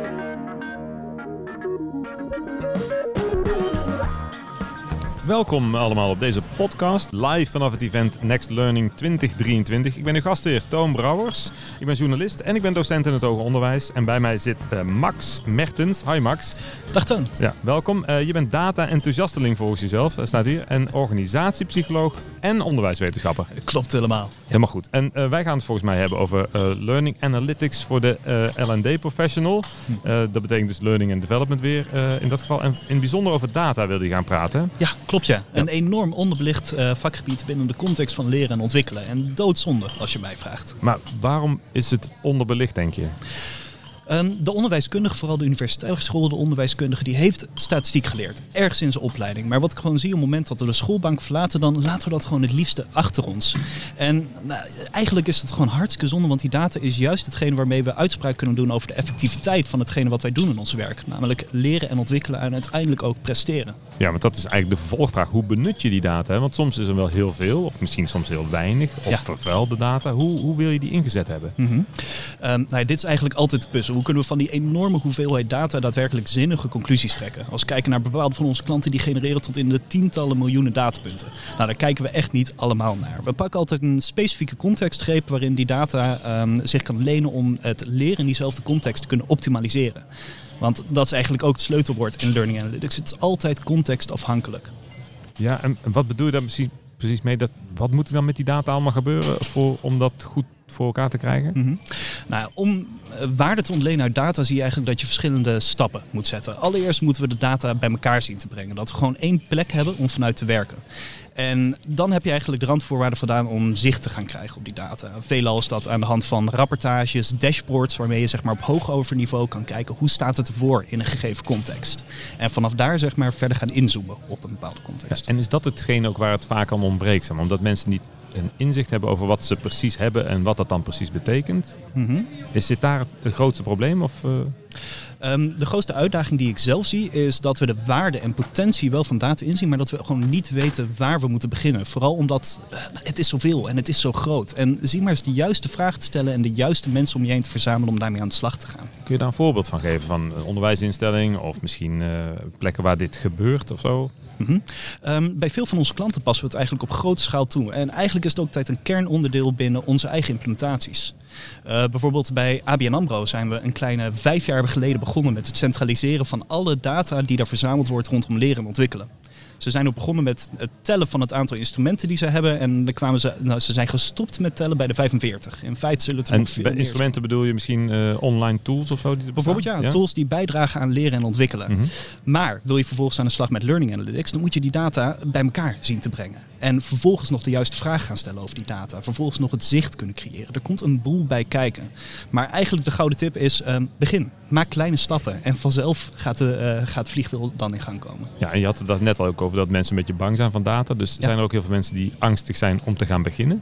Welkom allemaal op deze podcast, live vanaf het event Next Learning 2023. Ik ben uw gastheer Toon Brouwers, ik ben journalist en ik ben docent in het hoger onderwijs. En bij mij zit Max Mertens. Hi Max. Dag Toon. Ja, welkom. Je bent data-enthousiasteling volgens jezelf, staat hier. En organisatiepsycholoog en onderwijswetenschapper. Klopt helemaal. Helemaal goed. En wij gaan het volgens mij hebben over Learning Analytics voor de L&D professional. Dat betekent dus Learning and Development weer in dat geval. En in het bijzonder over data wilde je gaan praten, hè? Ja, klopt ja. Een enorm onderbelicht vakgebied binnen de context van leren en ontwikkelen. En doodzonde, als je mij vraagt. Maar waarom is het onderbelicht, denk je? De onderwijskundige, vooral de universitair geschoolde onderwijskundige, die heeft statistiek geleerd. Ergens in zijn opleiding. Maar wat ik gewoon zie op het moment dat we de schoolbank verlaten, dan laten we dat gewoon het liefste achter ons. En eigenlijk is het gewoon hartstikke zonde, want die data is juist hetgene waarmee we uitspraak kunnen doen over de effectiviteit van hetgene wat wij doen in ons werk. Namelijk leren en ontwikkelen en uiteindelijk ook presteren. Ja, want dat is eigenlijk de vervolgvraag. Hoe benut je die data? Hè? Want soms is er wel heel veel, of misschien soms heel weinig, of vervuilde data. Hoe wil je die ingezet hebben? Dit is eigenlijk altijd de puzzel. Hoe kunnen we van die enorme hoeveelheid data daadwerkelijk zinnige conclusies trekken? Als we kijken naar bepaalde van onze klanten, die genereren tot in de tientallen miljoenen datapunten. Nou, daar kijken we echt niet allemaal naar. We pakken altijd een specifieke contextgreep waarin die data zich kan lenen om het leren in diezelfde context te kunnen optimaliseren. Want dat is eigenlijk ook het sleutelwoord in Learning Analytics. Het is altijd contextafhankelijk. Ja, en wat bedoel je daar precies mee? Wat moet er dan met die data allemaal gebeuren om dat goed voor elkaar te krijgen? Nou, om waarde te ontlenen uit data zie je eigenlijk dat je verschillende stappen moet zetten. Allereerst moeten we de data bij elkaar zien te brengen. Dat we gewoon één plek hebben om vanuit te werken. En dan heb je eigenlijk de randvoorwaarden gedaan om zicht te gaan krijgen op die data. Veelal is dat aan de hand van rapportages, dashboards, waarmee je op hoogover niveau kan kijken hoe staat het ervoor in een gegeven context. En vanaf daar verder gaan inzoomen op een bepaalde context. Ja, en is dat hetgeen ook waar het vaak aan ontbreekt? Omdat mensen niet een inzicht hebben over wat ze precies hebben en wat dat dan precies betekent. Is dit daar het grootste probleem? De grootste uitdaging die ik zelf zie is dat we de waarde en potentie wel van data inzien, maar dat we gewoon niet weten waar we moeten beginnen. Vooral omdat het is zoveel en het is zo groot. En zie maar eens de juiste vraag te stellen en de juiste mensen om je heen te verzamelen om daarmee aan de slag te gaan. Kun je daar een voorbeeld van geven van een onderwijsinstelling of misschien plekken waar dit gebeurt of zo? Bij veel van onze klanten passen we het eigenlijk op grote schaal toe. En eigenlijk is het ook tijd een kernonderdeel binnen onze eigen implementaties. Bijvoorbeeld bij ABN AMRO zijn we een kleine 5 jaar geleden begonnen met het centraliseren van alle data die daar verzameld wordt rondom leren en ontwikkelen. Ze zijn ook begonnen met het tellen van het aantal instrumenten die ze hebben. En dan kwamen ze zijn gestopt met tellen bij de 45. In feite zullen het er nog veel meer instrumenten zijn. Bedoel je misschien online tools of zo? Bijvoorbeeld tools die bijdragen aan leren en ontwikkelen. Maar wil je vervolgens aan de slag met Learning Analytics, dan moet je die data bij elkaar zien te brengen. En vervolgens nog de juiste vraag gaan stellen over die data. Vervolgens nog het zicht kunnen creëren. Er komt een boel bij kijken. Maar eigenlijk de gouden tip is begin. Maak kleine stappen. En vanzelf gaat het vliegwiel dan in gang komen. Ja, en je had het net al ook over dat mensen een beetje bang zijn van data. Dus zijn er ook heel veel mensen die angstig zijn om te gaan beginnen?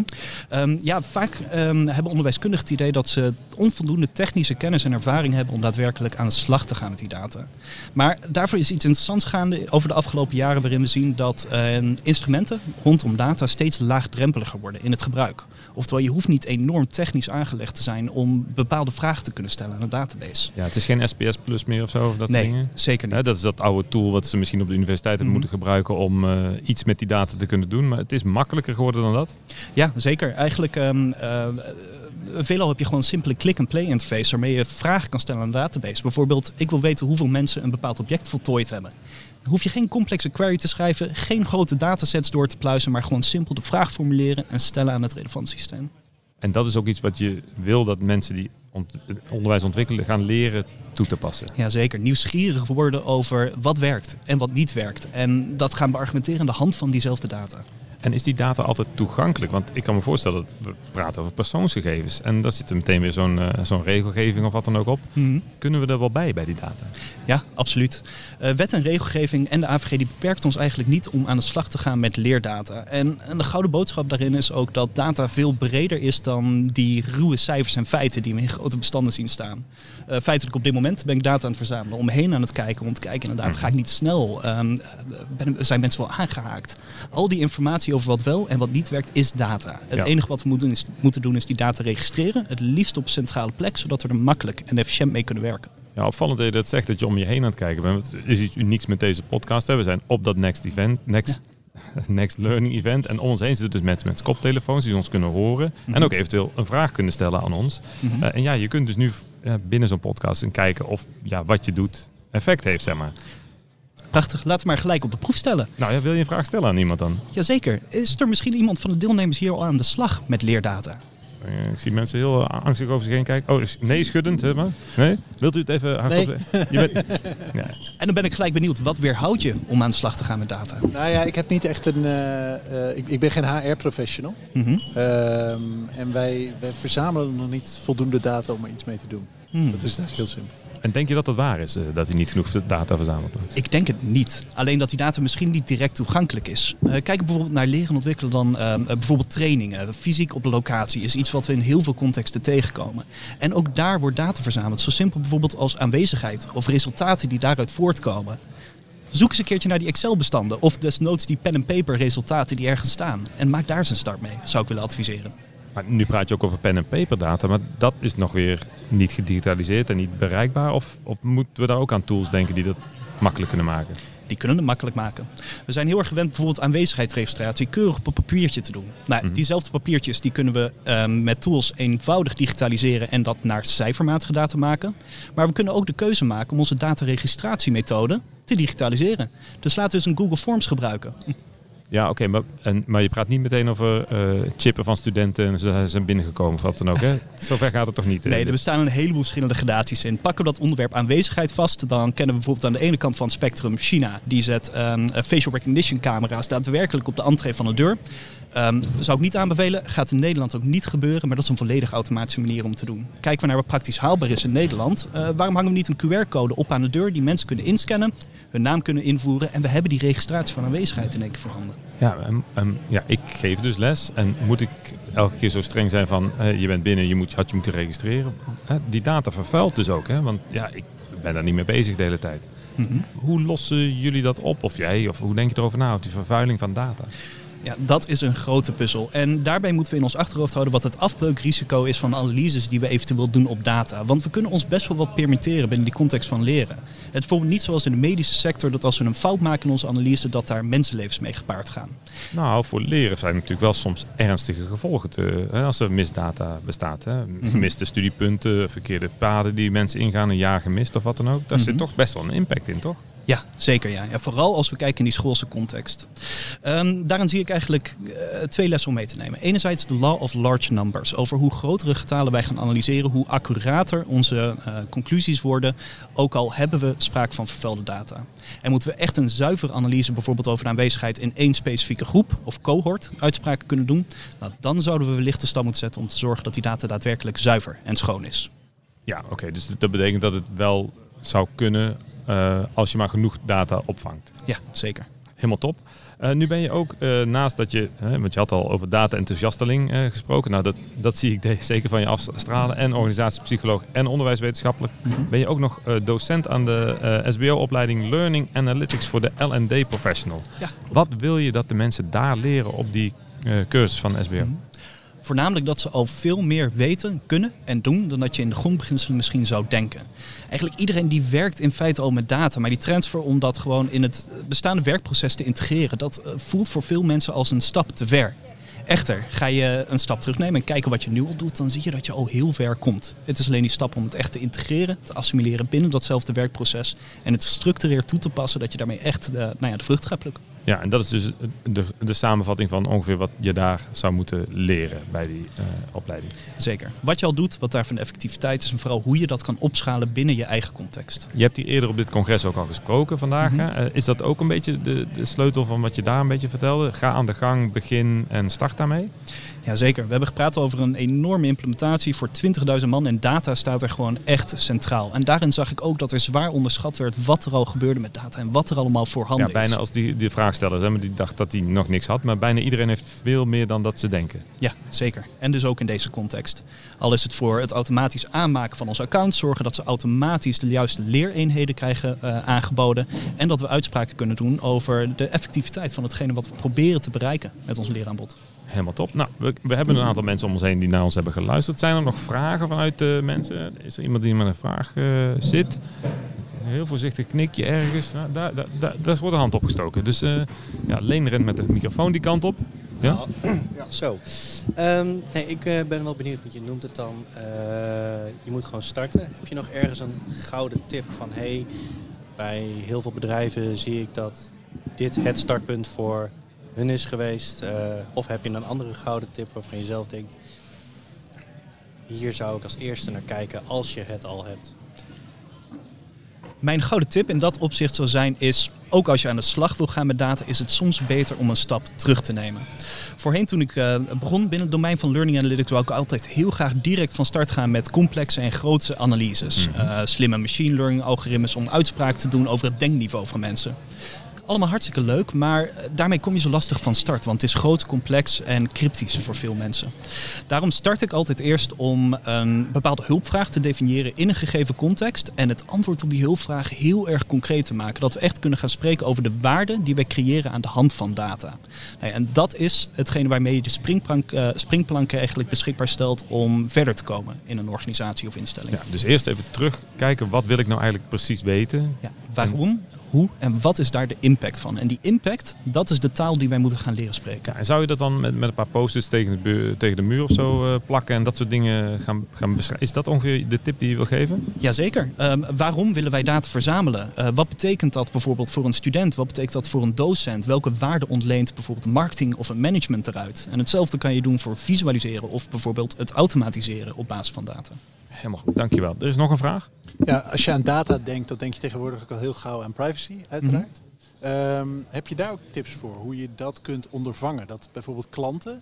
Vaak hebben onderwijskundigen het idee dat ze onvoldoende technische kennis en ervaring hebben om daadwerkelijk aan de slag te gaan met die data. Maar daarvoor is iets interessants gaande over de afgelopen jaren waarin we zien dat instrumenten rondom data steeds laagdrempeliger worden in het gebruik. Oftewel, je hoeft niet enorm technisch aangelegd te zijn om bepaalde vragen te kunnen stellen aan een database. Ja, het is geen SPS Plus meer of zo? Of dat soort dingen? Zeker niet. Dat is dat oude tool wat ze misschien op de universiteit hebben moeten gebruiken om iets met die data te kunnen doen. Maar het is makkelijker geworden dan dat? Ja, zeker. Eigenlijk veelal heb je gewoon een simpele click-and-play interface waarmee je vragen kan stellen aan de database. Bijvoorbeeld, ik wil weten hoeveel mensen een bepaald object voltooid hebben. Dan hoef je geen complexe query te schrijven, geen grote datasets door te pluizen, maar gewoon simpel de vraag formuleren en stellen aan het relevantie-systeem. En dat is ook iets wat je wil dat mensen die onderwijs ontwikkelen gaan leren toe te passen. Ja, zeker. Nieuwsgierig worden over wat werkt en wat niet werkt. En dat gaan beargumenteren aan de hand van diezelfde data. En is die data altijd toegankelijk? Want ik kan me voorstellen dat we praten over persoonsgegevens. En daar zit er meteen weer zo'n regelgeving of wat dan ook op. Kunnen we er wel bij die data? Ja, absoluut. Wet en regelgeving en de AVG die beperkt ons eigenlijk niet om aan de slag te gaan met leerdata. En de gouden boodschap daarin is ook dat data veel breder is dan die ruwe cijfers en feiten die we in grote bestanden zien staan. Feitelijk op dit moment ben ik data aan het verzamelen, omheen aan het kijken, om te kijken inderdaad, ga ik niet snel, zijn mensen wel aangehaakt. Al die informatie over wat wel en wat niet werkt is data. Het enige wat we moeten doen is die data registreren, het liefst op een centrale plek, zodat we er makkelijk en efficiënt mee kunnen werken. Ja, opvallend dat je dat zegt, dat je om je heen aan het kijken bent. Het is iets unieks met deze podcast. Hè. We zijn op dat Next Learning Event. En om ons heen zitten dus mensen met koptelefoons die ons kunnen horen. En ook eventueel een vraag kunnen stellen aan ons. En ja, je kunt dus nu binnen zo'n podcast kijken of wat je doet effect heeft, zeg maar. Prachtig, laten we maar gelijk op de proef stellen. Nou ja, wil je een vraag stellen aan iemand dan? Jazeker. Is er misschien iemand van de deelnemers hier al aan de slag met leerdata? Ik zie mensen heel angstig over zich heen kijken. Oh, nee, schuddend, hè? Nee? Wilt u het even hardop? Nee. Ja. En dan ben ik gelijk benieuwd, wat weerhoudt je om aan de slag te gaan met data? Nou ja, ik heb niet echt ik ben geen HR-professional. En wij verzamelen nog niet voldoende data om er iets mee te doen. Dat is eigenlijk heel simpel. En denk je dat dat waar is, dat hij niet genoeg data verzamelt? Ik denk het niet. Alleen dat die data misschien niet direct toegankelijk is. Kijk bijvoorbeeld naar leren en ontwikkelen dan bijvoorbeeld trainingen. Fysiek op de locatie is iets wat we in heel veel contexten tegenkomen. En ook daar wordt data verzameld. Zo simpel bijvoorbeeld als aanwezigheid of resultaten die daaruit voortkomen. Zoek eens een keertje naar die Excel-bestanden of desnoods die pen-and-paper resultaten die ergens staan. En maak daar eens een start mee, zou ik willen adviseren. Maar nu praat je ook over pen-and-paper data, maar dat is nog weer niet gedigitaliseerd en niet bereikbaar. Of moeten we daar ook aan tools denken die dat makkelijk kunnen maken? Die kunnen het makkelijk maken. We zijn heel erg gewend bijvoorbeeld aanwezigheidsregistratie keurig op een papiertje te doen. Nou, diezelfde papiertjes die kunnen we met tools eenvoudig digitaliseren en dat naar cijfermatige data maken. Maar we kunnen ook de keuze maken om onze dataregistratiemethode te digitaliseren. Dus laten we eens een Google Forms gebruiken. Ja, oké, maar je praat niet meteen over chippen van studenten en ze zijn binnengekomen of wat dan ook, hè? Zover gaat het toch niet? Nee, er bestaan een heleboel verschillende gradaties in. Pakken we dat onderwerp aanwezigheid vast, dan kennen we bijvoorbeeld aan de ene kant van het spectrum China. Die zet facial recognition camera's daadwerkelijk op de entree van de deur. Zou ik niet aanbevelen, gaat in Nederland ook niet gebeuren, maar dat is een volledig automatische manier om te doen. Kijken we naar wat praktisch haalbaar is in Nederland. Waarom hangen we niet een QR-code op aan de deur die mensen kunnen inscannen, hun naam kunnen invoeren en we hebben die registratie van aanwezigheid in één keer voorhanden. Ja, ik geef dus les en moet ik elke keer zo streng zijn van je bent binnen, had je moeten registreren. Die data vervuilt dus ook, hè? Want ja, ik ben daar niet mee bezig de hele tijd. Hoe lossen jullie dat op? Of jij, of hoe denk je erover na, over die vervuiling van data? Ja, dat is een grote puzzel. En daarbij moeten we in ons achterhoofd houden wat het afbreukrisico is van analyses die we eventueel doen op data. Want we kunnen ons best wel wat permitteren binnen die context van leren. Het is bijvoorbeeld niet zoals in de medische sector dat als we een fout maken in onze analyse dat daar mensenlevens mee gepaard gaan. Nou, voor leren zijn natuurlijk wel soms ernstige gevolgen als er misdata bestaat. Hè? Gemiste studiepunten, verkeerde paden die mensen ingaan, een jaar gemist of wat dan ook. Daar zit toch best wel een impact in, toch? Ja, zeker ja. Vooral als we kijken in die schoolse context. Daarin zie ik eigenlijk twee lessen om mee te nemen. Enerzijds de law of large numbers. Over hoe grotere getallen wij gaan analyseren, hoe accurater onze conclusies worden. Ook al hebben we sprake van vervuilde data. En moeten we echt een zuivere analyse bijvoorbeeld over de aanwezigheid in één specifieke groep of cohort uitspraken kunnen doen. Nou, dan zouden we wellicht de stap moeten zetten om te zorgen dat die data daadwerkelijk zuiver en schoon is. Ja, oké. Dus dat betekent dat het wel zou kunnen als je maar genoeg data opvangt. Ja, zeker. Helemaal top. Nu ben je ook naast dat je, want je had al over data-enthousiasteling gesproken. Nou, dat zie ik zeker van je afstralen. En organisatiepsycholoog en onderwijswetenschapper. Ben je ook nog docent aan de SBO-opleiding Learning Analytics voor de L&D Professional. Ja, wat wil je dat de mensen daar leren op die cursus van SBO? Voornamelijk dat ze al veel meer weten, kunnen en doen dan dat je in de grondbeginselen misschien zou denken. Eigenlijk iedereen die werkt in feite al met data, maar die transfer om dat gewoon in het bestaande werkproces te integreren, dat voelt voor veel mensen als een stap te ver. Echter, ga je een stap terugnemen en kijken wat je nu al doet, dan zie je dat je al heel ver komt. Het is alleen die stap om het echt te integreren, te assimileren binnen datzelfde werkproces en het gestructureerd toe te passen, dat je daarmee echt de vruchten gaat plukken. Ja, en dat is dus de samenvatting van ongeveer wat je daar zou moeten leren bij die opleiding. Zeker. Wat je al doet, wat daarvan de effectiviteit is en vooral hoe je dat kan opschalen binnen je eigen context. Je hebt hier eerder op dit congres ook al gesproken vandaag. Hè? Is dat ook een beetje de sleutel van wat je daar een beetje vertelde? Ga aan de gang, begin en start daarmee? Ja, zeker. We hebben gepraat over een enorme implementatie voor 20.000 man en data staat er gewoon echt centraal. En daarin zag ik ook dat er zwaar onderschat werd wat er al gebeurde met data en wat er allemaal voorhanden is. Ja, bijna als die vraag vraagsteller, hè, maar die dacht dat hij nog niks had. Maar bijna iedereen heeft veel meer dan dat ze denken. Ja, zeker. En dus ook in deze context. Al is het voor het automatisch aanmaken van onze accounts, zorgen dat ze automatisch de juiste leereenheden krijgen aangeboden. En dat we uitspraken kunnen doen over de effectiviteit van hetgene wat we proberen te bereiken met ons leeraanbod. Helemaal top. Nou, we hebben een aantal mensen om ons heen die naar ons hebben geluisterd. Zijn er nog vragen vanuit de mensen? Is er iemand die met een vraag zit? Heel voorzichtig knikje ergens. Nou, daar wordt de hand opgestoken. Dus Leen rent met de microfoon die kant op. Ja? Ja. Zo. Ik ben wel benieuwd, want je noemt het dan. Je moet gewoon starten. Heb je nog ergens een gouden tip van... bij heel veel bedrijven zie ik dat dit het startpunt voor hun is geweest. Of heb je een andere gouden tip waarvan je zelf denkt... hier zou ik als eerste naar kijken als je het al hebt. Mijn gouden tip in dat opzicht zou zijn is, ook als je aan de slag wil gaan met data, is het soms beter om een stap terug te nemen. Voorheen toen ik begon binnen het domein van Learning Analytics, wou ik altijd heel graag direct van start gaan met complexe en grootse analyses. Slimme machine learning algoritmes om uitspraak te doen over het denkniveau van mensen. Allemaal hartstikke leuk, maar daarmee kom je zo lastig van start. Want het is groot, complex en cryptisch voor veel mensen. Daarom start ik altijd eerst om een bepaalde hulpvraag te definiëren in een gegeven context. En het antwoord op die hulpvraag heel erg concreet te maken. Dat we echt kunnen gaan spreken over de waarde die wij creëren aan de hand van data. En dat is hetgene waarmee je de springplanken eigenlijk beschikbaar stelt om verder te komen in een organisatie of instelling. Ja, dus eerst even terugkijken, wat wil ik nou eigenlijk precies weten? Ja, waarom? Hoe en wat is daar de impact van? En die impact, dat is de taal die wij moeten gaan leren spreken. Ja, en zou je dat dan met een paar posters tegen de muur of zo plakken en dat soort dingen gaan beschrijven? Is dat ongeveer de tip die je wil geven? Jazeker. Waarom willen wij data verzamelen? Wat betekent dat bijvoorbeeld voor een student? Wat betekent dat voor een docent? Welke waarde ontleent bijvoorbeeld marketing of een management eruit? En hetzelfde kan je doen voor visualiseren of bijvoorbeeld het automatiseren op basis van data. Helemaal goed, dankjewel. Er is nog een vraag? Ja, als je aan data denkt, dan denk je tegenwoordig ook al heel gauw aan privacy, uiteraard. Heb je daar ook tips voor, hoe je dat kunt ondervangen? Dat bijvoorbeeld klanten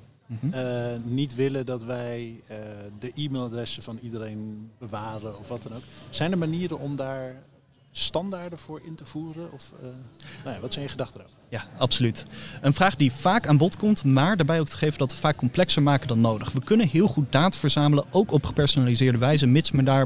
niet willen dat wij de e-mailadressen van iedereen bewaren of wat dan ook. Zijn er manieren om daar standaarden voor in te voeren? Of, wat zijn je gedachten daarover? Ja, absoluut. Een vraag die vaak aan bod komt, maar daarbij ook te geven dat we vaak complexer maken dan nodig. We kunnen heel goed data verzamelen, ook op gepersonaliseerde wijze, mits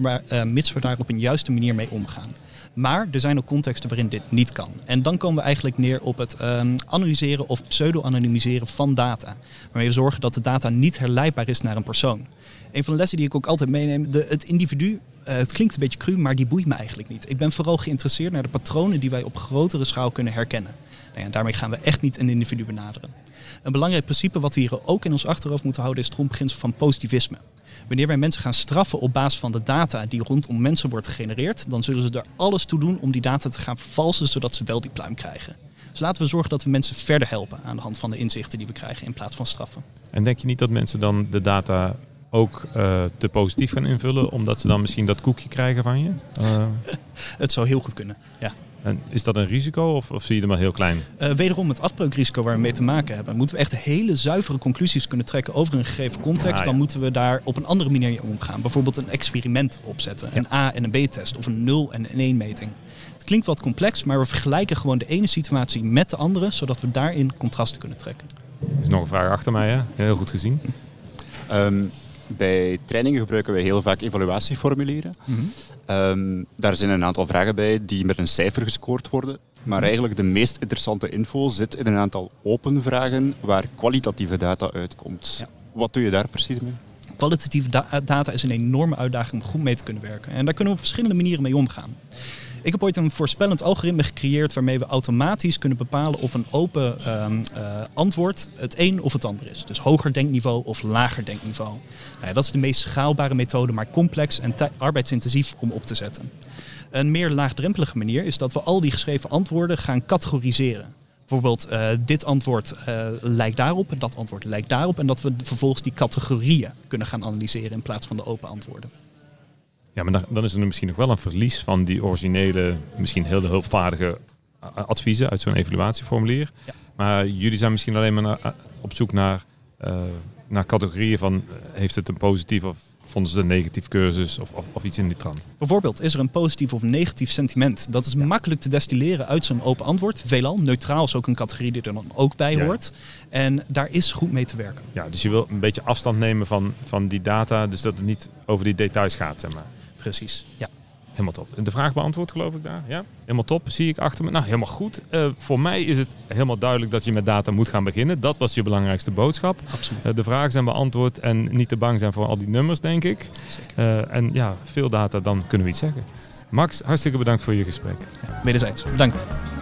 we daar op een juiste manier mee omgaan. Maar er zijn ook contexten waarin dit niet kan. En dan komen we eigenlijk neer op het analyseren of pseudo-anonymiseren van data. Waarmee we zorgen dat de data niet herleidbaar is naar een persoon. Een van de lessen die ik ook altijd meeneem, het individu, het klinkt een beetje cru, maar die boeit me eigenlijk niet. Ik ben vooral geïnteresseerd naar de patronen die wij op grotere schaal kunnen herkennen. En daarmee gaan we echt niet een individu benaderen. Een belangrijk principe wat we hier ook in ons achterhoofd moeten houden is het grondbeginsel van positivisme. Wanneer wij mensen gaan straffen op basis van de data die rondom mensen wordt gegenereerd, dan zullen ze er alles toe doen om die data te gaan vervalsen, zodat ze wel die pluim krijgen. Dus laten we zorgen dat we mensen verder helpen aan de hand van de inzichten die we krijgen in plaats van straffen. En denk je niet dat mensen dan de data ook te positief gaan invullen, omdat ze dan misschien dat koekje krijgen van je? Het zou heel goed kunnen, ja. En is dat een risico of zie je het maar heel klein? Wederom het afbreukrisico waar we mee te maken hebben. Moeten we echt hele zuivere conclusies kunnen trekken over een gegeven context, dan moeten we daar op een andere manier omgaan. Bijvoorbeeld een experiment opzetten, een A- en een B-test of een 0- en een 1-meting. Het klinkt wat complex, maar we vergelijken gewoon de ene situatie met de andere, zodat we daarin contrasten kunnen trekken. Er is nog een vraag achter mij, hè? Heel goed gezien. Bij trainingen gebruiken we heel vaak evaluatieformulieren. Daar zijn een aantal vragen bij die met een cijfer gescoord worden. Maar eigenlijk de meest interessante info zit in een aantal open vragen waar kwalitatieve data uitkomt. Ja. Wat doe je daar precies mee? Kwalitatieve data is een enorme uitdaging om goed mee te kunnen werken. En daar kunnen we op verschillende manieren mee omgaan. Ik heb ooit een voorspellend algoritme gecreëerd waarmee we automatisch kunnen bepalen of een open antwoord het een of het ander is. Dus hoger denkniveau of lager denkniveau. Nou ja, dat is de meest schaalbare methode, maar complex en arbeidsintensief om op te zetten. Een meer laagdrempelige manier is dat we al die geschreven antwoorden gaan categoriseren. Bijvoorbeeld dit antwoord lijkt daarop, dat antwoord lijkt daarop. En dat we vervolgens die categorieën kunnen gaan analyseren in plaats van de open antwoorden. Ja, maar dan is er misschien nog wel een verlies van die originele, misschien heel de hulpvaardige adviezen uit zo'n evaluatieformulier. Ja. Maar jullie zijn misschien alleen maar op zoek naar categorieën van heeft het een positief of vonden ze een negatief cursus of iets in die trant? Bijvoorbeeld, is er een positief of negatief sentiment? Dat is makkelijk te destilleren uit zo'n open antwoord. Veelal, neutraal is ook een categorie die er dan ook bij hoort. En daar is goed mee te werken. Ja, dus je wil een beetje afstand nemen van die data, dus dat het niet over die details gaat, zeg maar. Precies, ja. Helemaal top. De vraag beantwoord, geloof ik daar. Ja, helemaal top. Zie ik achter me. Nou, helemaal goed. Voor mij is het helemaal duidelijk dat je met data moet gaan beginnen. Dat was je belangrijkste boodschap. Absoluut. De vragen zijn beantwoord en niet te bang zijn voor al die nummers, denk ik. Zeker. En ja, veel data, dan kunnen we iets zeggen. Max, hartstikke bedankt voor je gesprek. Ja, wederzijds. Bedankt.